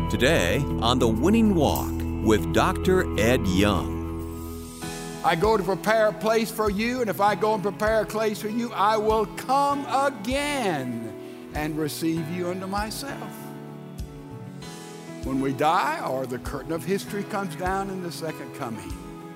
Today on The Winning Walk with Dr. Ed Young. I go to prepare a place for you, and if I go and prepare a place for you, I will come again and receive you unto myself. When we die, or the curtain of history comes down in the second coming.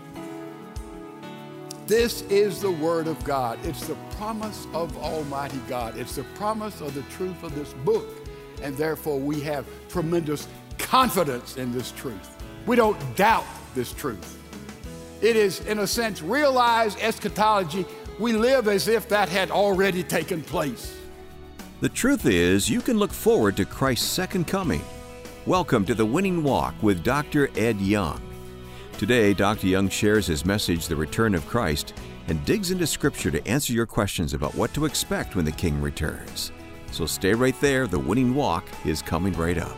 This is the Word of God. It's the promise of Almighty God. It's the promise of the truth of this book, and therefore we have tremendous confidence in this truth. We don't doubt this truth. It is, in a sense, realized eschatology. We live as if that had already taken place. The truth is, you can look forward to Christ's second coming. Welcome to The Winning Walk with Dr. Ed Young. Today, Dr. Young shares his message, The Return of Christ, and digs into Scripture to answer your questions about what to expect when the King returns. So stay right there. The Winning Walk is coming right up.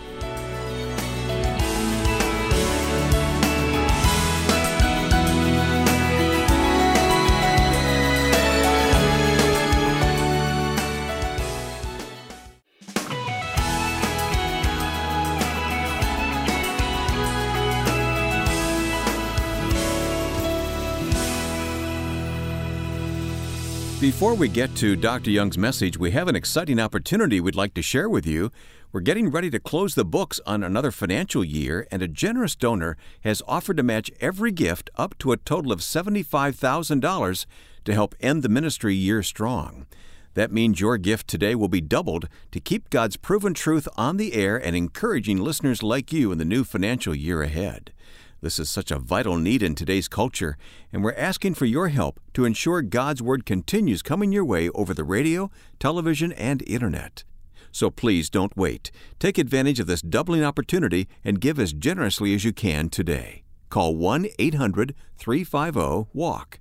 Before we get to Dr. Young's message, we have an exciting opportunity we'd like to share with you. We're getting ready to close the books on another financial year, and a generous donor has offered to match every gift up to a total of $75,000 to help end the ministry year strong. That means your gift today will be doubled to keep God's proven truth on the air and encouraging listeners like you in the new financial year ahead. This is such a vital need in today's culture, and we're asking for your help to ensure God's Word continues coming your way over the radio, television, and internet. So please don't wait. Take advantage of this doubling opportunity and give as generously as you can today. Call 1-800-350-WALK,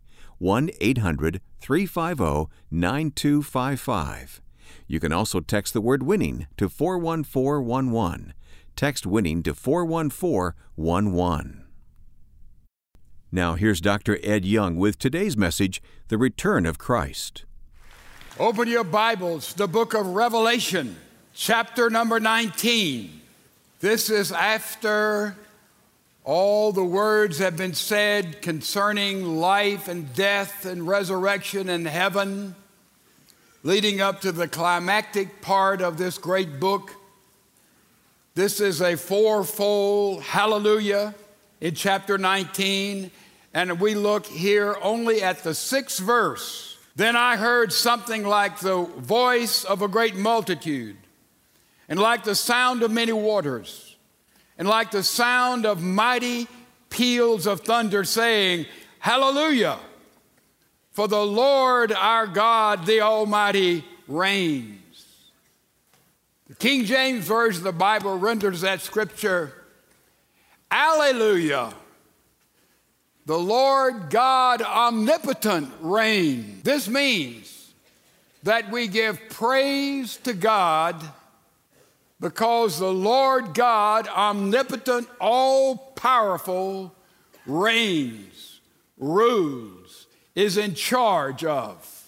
1-800-350-9255. You can also text the word WINNING to 41411. Text WINNING to 41411. Now, here's Dr. Ed Young with today's message, The Return of Christ. Open your Bibles, the book of Revelation, chapter number 19. This is after all the words have been said concerning life and death and resurrection and heaven, leading up to the climactic part of this great book. This is a fourfold hallelujah in chapter 19, and we look here only at the 6th verse. Then I heard something like the voice of a great multitude, and like the sound of many waters, and like the sound of mighty peals of thunder, saying, Hallelujah! For the Lord our God, the Almighty, reigns. The King James Version of the Bible renders that scripture, Alleluia! The Lord God omnipotent reigns. This means that we give praise to God because the Lord God omnipotent, all-powerful, reigns, rules, is in charge of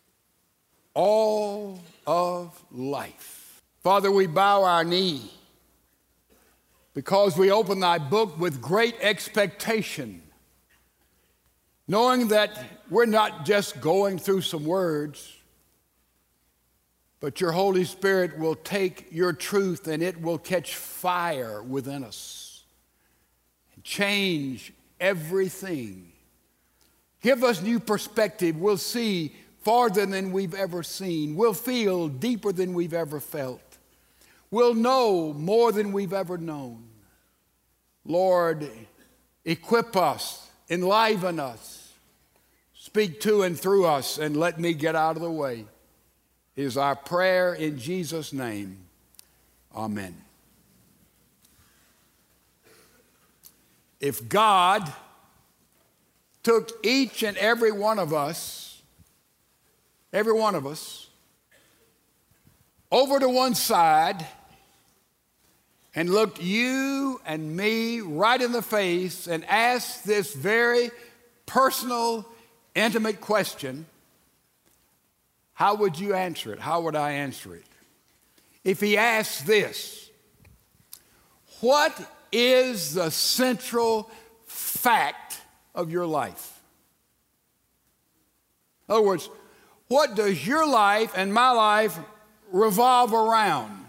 all of life. Father, we bow our knee because we open thy book with great expectation, knowing that we're not just going through some words, but your Holy Spirit will take your truth and it will catch fire within us and change everything. Give us new perspective. We'll see farther than we've ever seen. We'll feel deeper than we've ever felt. We'll know more than we've ever known. Lord, equip us, enliven us, speak to and through us, and let me get out of the way, is our prayer in Jesus' name. Amen. If God took each and every one of us, over to one side and looked you and me right in the face and asked this very personal, intimate question, how would you answer it? How would I answer it? If he asked this, what is the central fact of your life? In other words, what does your life and my life revolve around?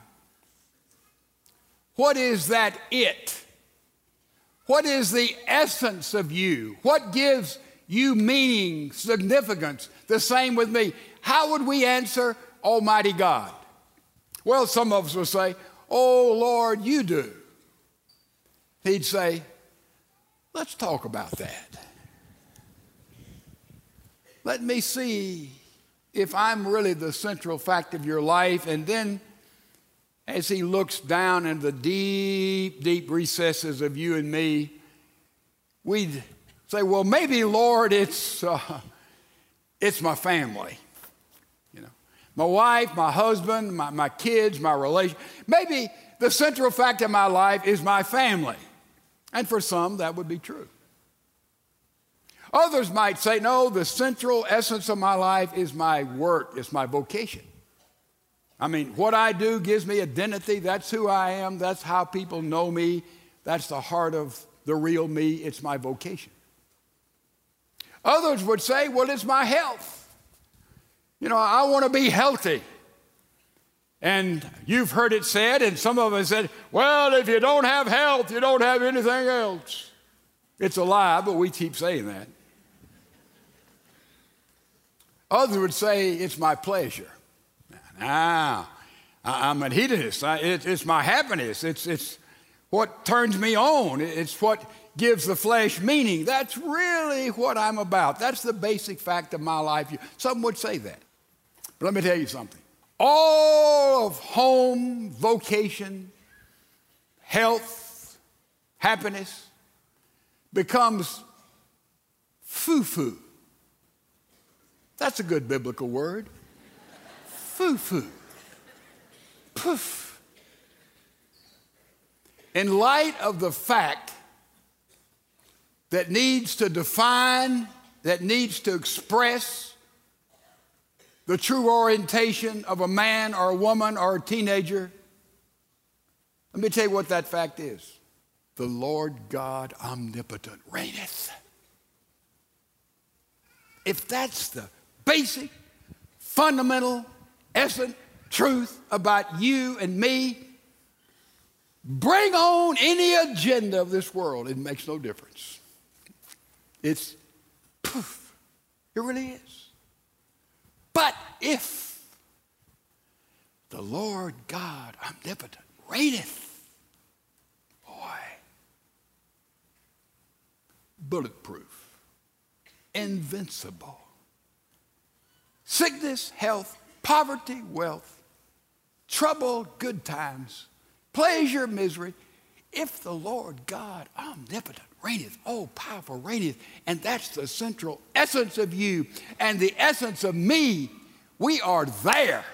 What is that it? What is the essence of you? What gives you meaning, significance? The same with me. How would we answer Almighty God? Well, some of us will say, "Oh, Lord, you do." He'd say, "Let's talk about that. Let me see if I'm really the central fact of your life." And then as he looks down into the deep, deep recesses of you and me, we'd say, "Well, maybe, Lord, it's my family. My wife, my husband, my kids, my relation. Maybe the central fact of my life is my family." And for some, that would be true. Others might say, "No, the central essence of my life is my work, it's my vocation. I mean, what I do gives me identity. That's who I am. That's how people know me. That's the heart of the real me. It's my vocation." Others would say, "Well, it's my health. I want to be healthy." And you've heard it said, and some of us said, "Well, if you don't have health, you don't have anything else." It's a lie, but we keep saying that. Others would say, "It's my pleasure. Now, I'm a hedonist. It's my happiness. It's what turns me on. It's what gives the flesh meaning. That's really what I'm about. That's the basic fact of my life." Some would say that. But let me tell you something. All of home, vocation, health, happiness becomes foo-foo. That's a good biblical word. Foo-foo. Poof. In light of the fact that needs to define, that needs to express the true orientation of a man or a woman or a teenager, let me tell you what that fact is. The Lord God omnipotent reigneth. If that's the basic, fundamental, essence, truth about you and me, bring on any agenda of this world. It makes no difference. It's poof. It really is. But if the Lord God omnipotent reigneth, boy, bulletproof, invincible. Sickness, health, poverty, wealth, trouble, good times, pleasure, misery. If the Lord God omnipotent reigneth, oh, powerful reigneth, and that's the central essence of you and the essence of me, we are there.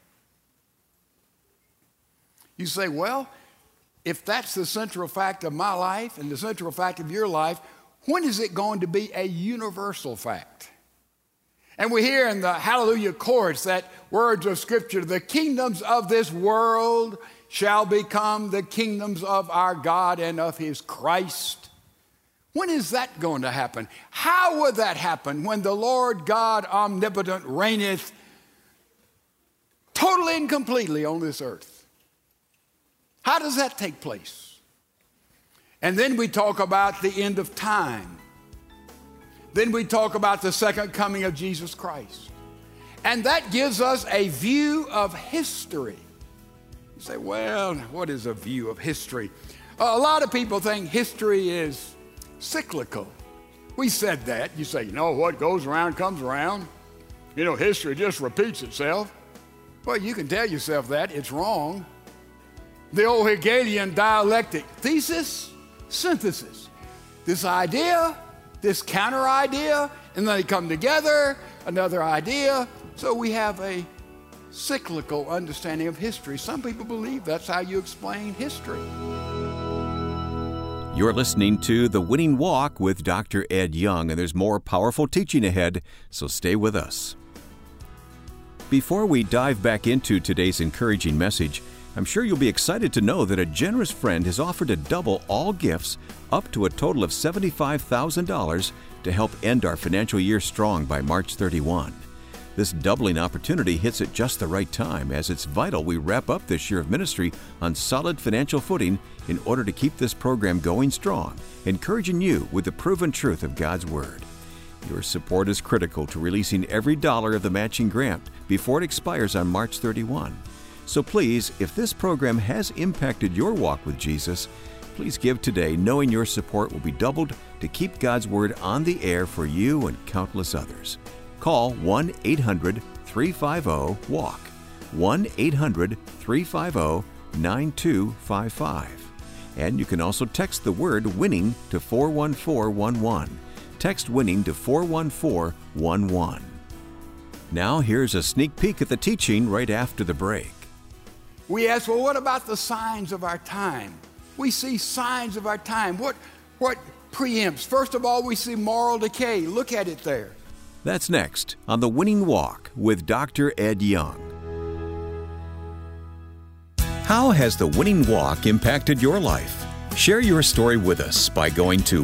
You say, "Well, if that's the central fact of my life and the central fact of your life, when is it going to be a universal fact?" And we hear in the Hallelujah chorus that words of Scripture, "The kingdoms of this world shall become the kingdoms of our God and of his Christ." When is that going to happen? How would that happen when the Lord God omnipotent reigneth totally and completely on this earth? How does that take place? And then we talk about the end of time. Then we talk about the second coming of Jesus Christ. And that gives us a view of history. You say, "Well, what is a view of history?" A lot of people think history is cyclical. We said that. You say, "What goes around comes around. History just repeats itself." Well, you can tell yourself that. It's wrong. The old Hegelian dialectic, thesis, synthesis. This idea, this counter idea, and then they come together, another idea. So we have a cyclical understanding of history. Some people believe that's how you explain history. You're listening to The Winning Walk with Dr. Ed Young, and there's more powerful teaching ahead, so stay with us. Before we dive back into today's encouraging message, I'm sure you'll be excited to know that a generous friend has offered to double all gifts up to a total of $75,000 to help end our financial year strong by March 31. This doubling opportunity hits at just the right time, as it's vital we wrap up this year of ministry on solid financial footing in order to keep this program going strong, encouraging you with the proven truth of God's Word. Your support is critical to releasing every dollar of the matching grant before it expires on March 31. So please, if this program has impacted your walk with Jesus, please give today, knowing your support will be doubled to keep God's Word on the air for you and countless others. Call 1-800-350-WALK, 1-800-350-9255. And you can also text the word WINNING to 41411. Text WINNING to 41411. Now here's a sneak peek at the teaching right after the break. We ask, well, what about the signs of our time? We see signs of our time. What preempts? First of all, we see moral decay. Look at it there. That's next on The Winning Walk with Dr. Ed Young. How has The Winning Walk impacted your life? Share your story with us by going to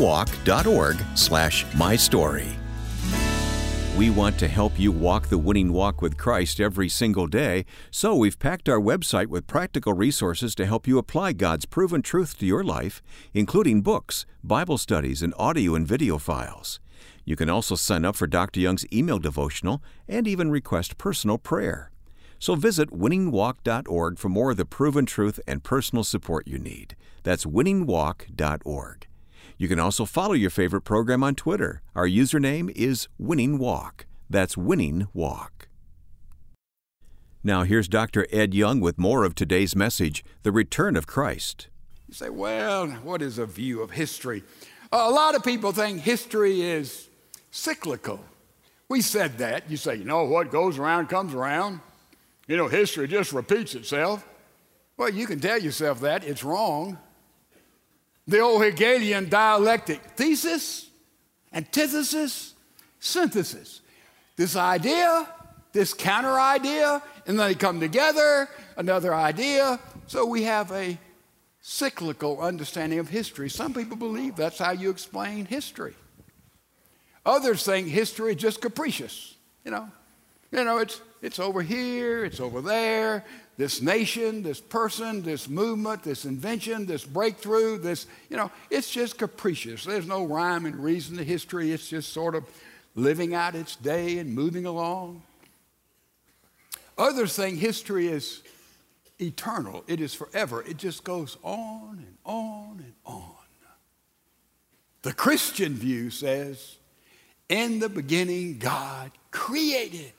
winningwalk.org/mystory. We want to help you walk the winning walk with Christ every single day, so we've packed our website with practical resources to help you apply God's proven truth to your life, including books, Bible studies, and audio and video files. You can also sign up for Dr. Young's email devotional and even request personal prayer. So visit winningwalk.org for more of the proven truth and personal support you need. That's winningwalk.org. You can also follow your favorite program on Twitter. Our username is Winning Walk. That's Winning Walk. Now here's Dr. Ed Young with more of today's message, The Return of Christ. You say, well, what is a view of history? A lot of people think history is cyclical. We said that. You say, what goes around comes around. History just repeats itself. Well, you can tell yourself that. It's wrong. The old Hegelian dialectic, thesis, antithesis, synthesis. This idea, this counter idea, and then they come together, another idea. So we have a cyclical understanding of history. Some people believe that's how you explain history. Others think history is just capricious. It's over here, it's over there. This nation, this person, this movement, this invention, this breakthrough, it's just capricious. There's no rhyme and reason to history. It's just sort of living out its day and moving along. Others think history is eternal. It is forever. It just goes on and on and on. The Christian view says, in the beginning, God created.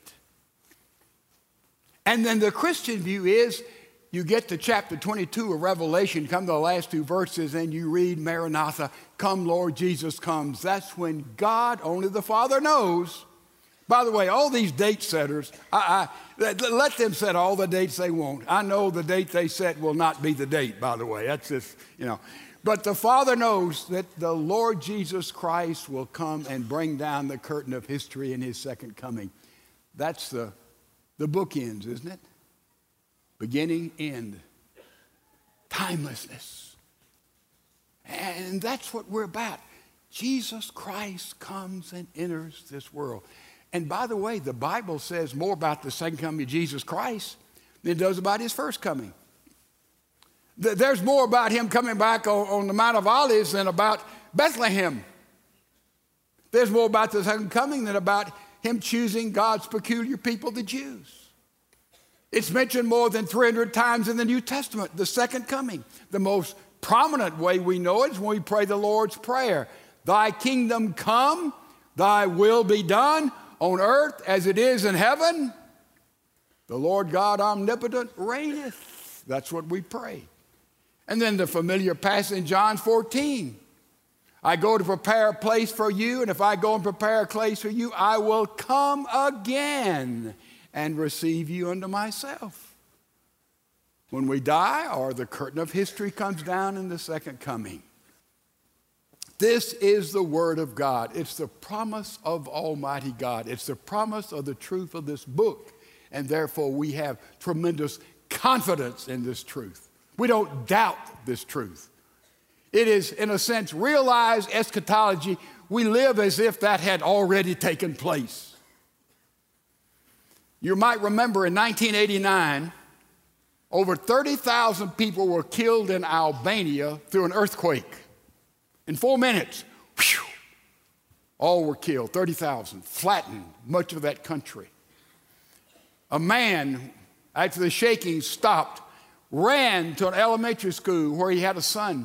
And then the Christian view is, you get to chapter 22 of Revelation, come to the last two verses, and you read, Maranatha, come Lord Jesus comes. That's when God, only the Father knows. By the way, all these date setters, let them set all the dates they want. I know the date they set will not be the date, by the way. That's just, But the Father knows that the Lord Jesus Christ will come and bring down the curtain of history in his second coming. That's the bookends, isn't it? Beginning, end. Timelessness. And that's what we're about. Jesus Christ comes and enters this world. And by the way, the Bible says more about the second coming of Jesus Christ than it does about his first coming. There's more about him coming back on the Mount of Olives than about Bethlehem. There's more about the second coming than about him choosing God's peculiar people, the Jews. It's mentioned more than 300 times in the New Testament, the second coming. The most prominent way we know it is when we pray the Lord's Prayer. Thy kingdom come, thy will be done on earth as it is in heaven. The Lord God omnipotent reigneth. That's what we pray. And then the familiar passage in John 14. I go to prepare a place for you, and if I go and prepare a place for you, I will come again and receive you unto myself. When we die, or the curtain of history comes down in the second coming. This is the Word of God. It's the promise of Almighty God. It's the promise of the truth of this book. And therefore, we have tremendous confidence in this truth. We don't doubt this truth. It is, in a sense, realized eschatology. We live as if that had already taken place. You might remember in 1989, over 30,000 people were killed in Albania through an earthquake. In 4 minutes, whew, all were killed, 30,000, flattened much of that country. A man, after the shaking stopped, ran to an elementary school where he had a son.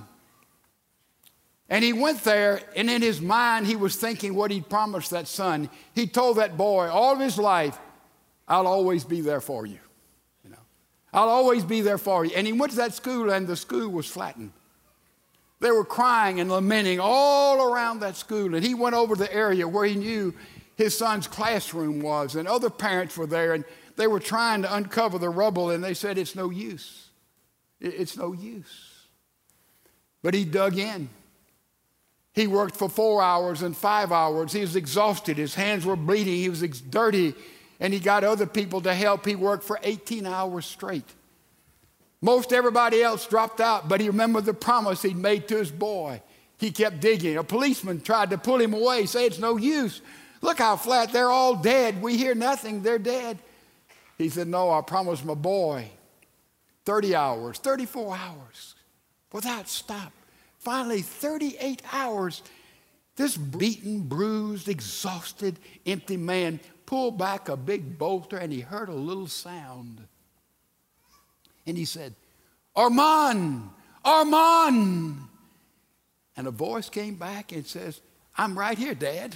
And he went there, and in his mind, he was thinking what he'd promised that son. He told that boy all of his life, I'll always be there for you. I'll always be there for you. And he went to that school, and the school was flattened. They were crying and lamenting all around that school. And he went over to the area where he knew his son's classroom was, and other parents were there, and they were trying to uncover the rubble, and they said, it's no use. It's no use. But he dug in. He worked for 4 hours and 5 hours. He was exhausted. His hands were bleeding. He was dirty. And he got other people to help. He worked for 18 hours straight. Most everybody else dropped out, but he remembered the promise he'd made to his boy. He kept digging. A policeman tried to pull him away, say it's no use. Look how flat, they're all dead. We hear nothing, they're dead. He said, no, I promised my boy 30 hours, 34 hours, without stop. Finally, 38 hours, this beaten, bruised, exhausted, empty man pulled back a big boulder, and he heard a little sound. And he said, Armand, Armand. And a voice came back and says, I'm right here, Dad.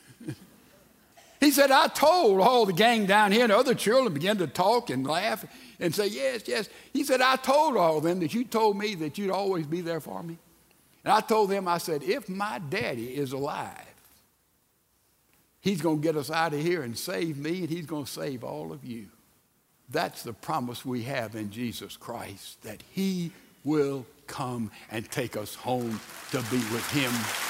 He said, I told all the gang down here, and the other children began to talk and laugh and say, yes, yes. He said, I told all of them that you told me that you'd always be there for me. And I told them, I said, if my daddy is alive, he's going to get us out of here and save me, and he's going to save all of you. That's the promise we have in Jesus Christ, that he will come and take us home to be with him.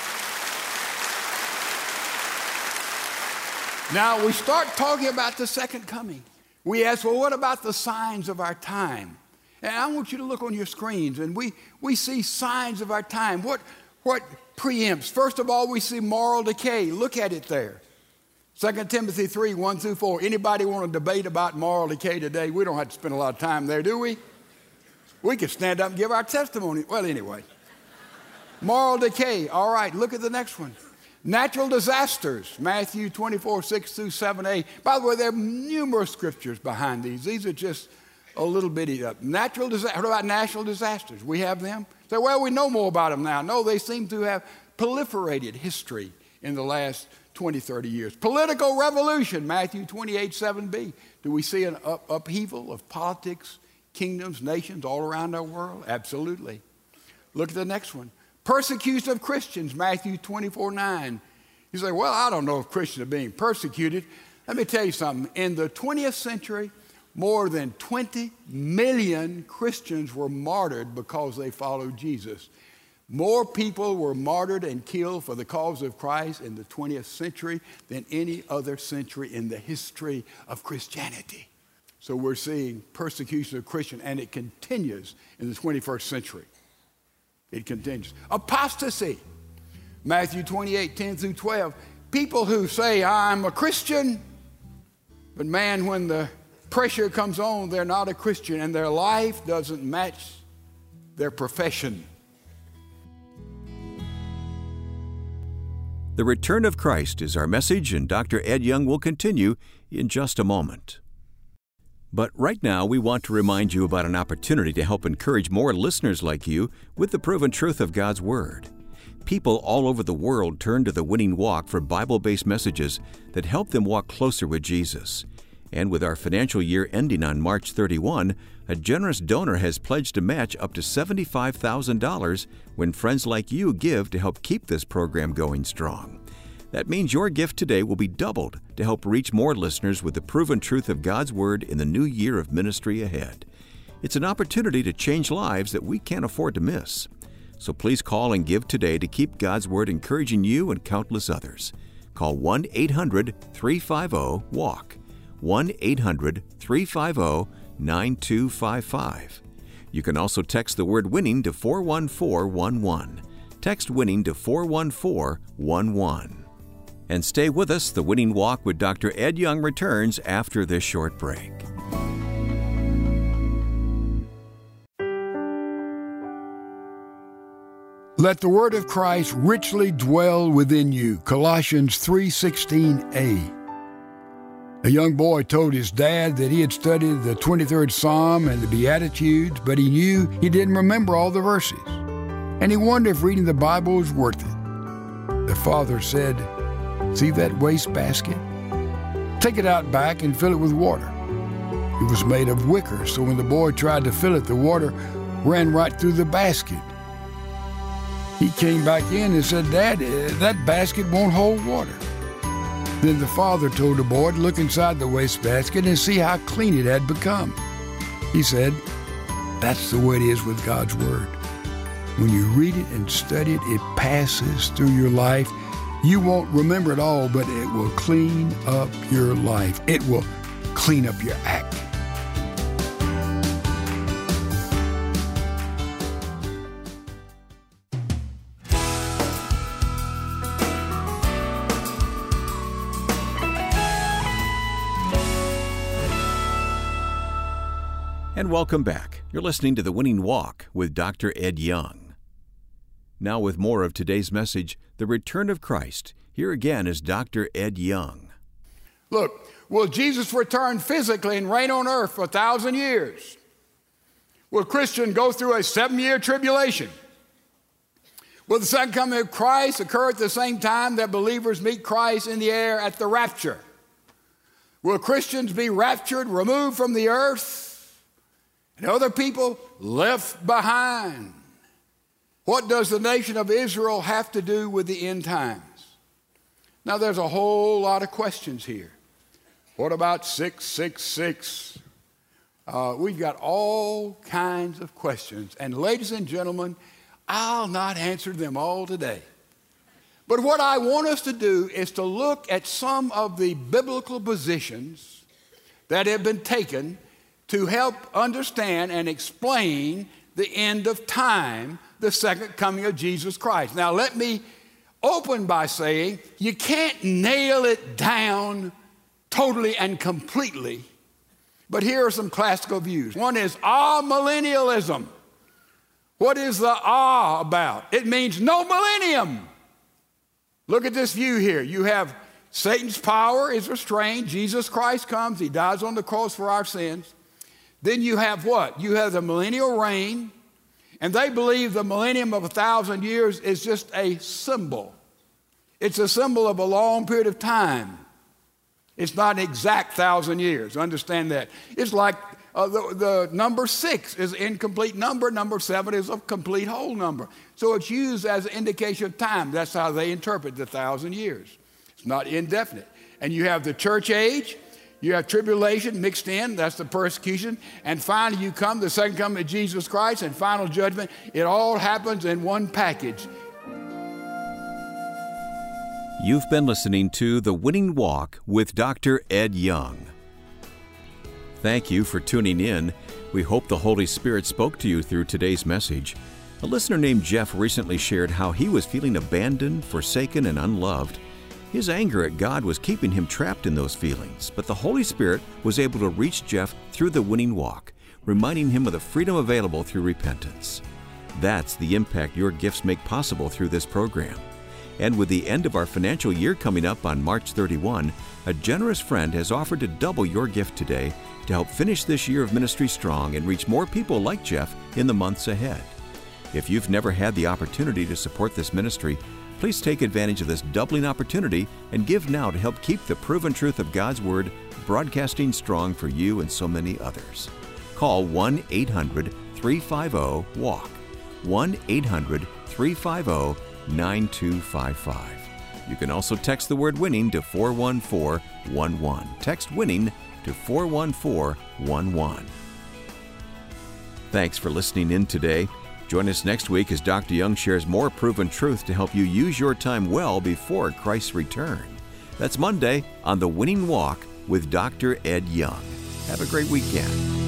Now, we start talking about the second coming. We ask, well, what about the signs of our time? And I want you to look on your screens, and we see signs of our time. What preempts? First of all, we see moral decay. Look at it there. 2 Timothy 3, 1 through 4. Anybody want to debate about moral decay today? We don't have to spend a lot of time there, do we? We could stand up and give our testimony. Well, anyway. Moral decay. All right, look at the next one. Natural disasters. Matthew 24, 6 through 7a. By the way, there are numerous scriptures behind these. These are just a little bitty. Natural disasters. What about natural disasters? We have them. So, well, we know more about them now. No, they seem to have proliferated history in the last 20, 30 years. Political revolution, Matthew 28, 7b. Do we see an upheaval of politics, kingdoms, nations all around our world? Absolutely. Look at the next one. Persecution of Christians, Matthew 24, 9. You say, well, I don't know if Christians are being persecuted. Let me tell you something. In the 20th century, more than 20 million Christians were martyred because they followed Jesus. More people were martyred and killed for the cause of Christ in the 20th century than any other century in the history of Christianity. So we're seeing persecution of Christians, and it continues in the 21st century. It continues. Apostasy. Matthew 28, 10 through 12. People who say, I'm a Christian, but man, when the pressure comes on, they're not a Christian, and their life doesn't match their profession. The return of Christ is our message, and Dr. Ed Young will continue in just a moment. But right now, we want to remind you about an opportunity to help encourage more listeners like you with the proven truth of God's Word. People all over the world turn to the Winning Walk for Bible-based messages that help them walk closer with Jesus. And with our financial year ending on March 31, a generous donor has pledged to match up to $75,000 when friends like you give to help keep this program going strong. That means your gift today will be doubled to help reach more listeners with the proven truth of God's Word in the new year of ministry ahead. It's an opportunity to change lives that we can't afford to miss. So please call and give today to keep God's Word encouraging you and countless others. Call 1-800-350-WALK, 1-800-350-2727. 414-925-9255. You can also text the word winning to 41411. Text winning to 41411. And stay with us. The Winning Walk with Dr. Ed Young returns after this short break. Let the word of Christ richly dwell within you. Colossians 3:16a. A young boy told his dad that he had studied the 23rd Psalm and the Beatitudes, but he knew he didn't remember all the verses. And he wondered if reading the Bible was worth it. The father said, "See that waste basket? Take it out back and fill it with water." It was made of wicker, so when the boy tried to fill it, the water ran right through the basket. He came back in and said, "Dad, that basket won't hold water." Then the father told the boy to look inside the wastebasket and see how clean it had become. He said, "That's the way it is with God's Word. When you read it and study it, it passes through your life. You won't remember it all, but it will clean up your life. It will clean up your act." And welcome back. You're listening to The Winning Walk with Dr. Ed Young. Now with more of today's message, The Return of Christ. Here again is Dr. Ed Young. Look, will Jesus return physically and reign on earth for 1,000 years? Will Christians go through a 7-year tribulation? Will the second coming of Christ occur at the same time that believers meet Christ in the air at the rapture? Will Christians be raptured, removed from the earth, and other people left behind? What does the nation of Israel have to do with the end times? Now, there's a whole lot of questions here. What about 666? We've got all kinds of questions. And ladies and gentlemen, I'll not answer them all today. But what I want us to do is to look at some of the biblical positions that have been taken to help understand and explain the end of time, the second coming of Jesus Christ. Now, let me open by saying you can't nail it down totally and completely, but here are some classical views. One is amillennialism. What is the about? It means no millennium. Look at this view here. You have Satan's power is restrained. Jesus Christ comes. He dies on the cross for our sins. Then you have what? You have the millennial reign, and they believe the millennium of 1,000 years is just a symbol. It's a symbol of a long period of time. It's not an exact 1,000 years. Understand that. It's like the number 6 is an incomplete number. Number 7 is a complete whole number. So it's used as an indication of time. That's how they interpret the 1,000 years. It's not indefinite. And you have the church age. You have tribulation mixed in, that's the persecution. And finally you come, the second coming of Jesus Christ and final judgment. It all happens in one package. You've been listening to The Winning Walk with Dr. Ed Young. Thank you for tuning in. We hope the Holy Spirit spoke to you through today's message. A listener named Jeff recently shared how he was feeling abandoned, forsaken, and unloved. His anger at God was keeping him trapped in those feelings, but the Holy Spirit was able to reach Jeff through the winning walk, reminding him of the freedom available through repentance. That's the impact your gifts make possible through this program. And with the end of our financial year coming up on March 31, a generous friend has offered to double your gift today to help finish this year of ministry strong and reach more people like Jeff in the months ahead. If you've never had the opportunity to support this ministry, please take advantage of this doubling opportunity and give now to help keep the proven truth of God's Word broadcasting strong for you and so many others. Call 1-800-350-WALK, 1-800-350-9255. You can also text the word winning to 41411. Text winning to 41411. Thanks for listening in today. Join us next week as Dr. Young shares more proven truth to help you use your time well before Christ's return. That's Monday on The Winning Walk with Dr. Ed Young. Have a great weekend.